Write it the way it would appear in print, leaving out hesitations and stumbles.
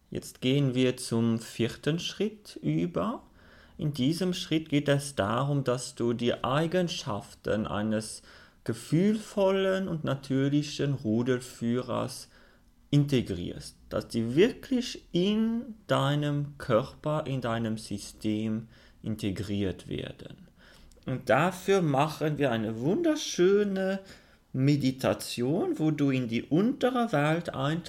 Jetzt gehen wir zum vierten Schritt über. In diesem Schritt geht es darum, dass du die Eigenschaften eines gefühlvollen und natürlichen Ruderführers integrierst, dass die wirklich in deinem Körper, in deinem System integriert werden. Und dafür machen wir eine wunderschöne Meditation, wo du in die untere Welt eintauchst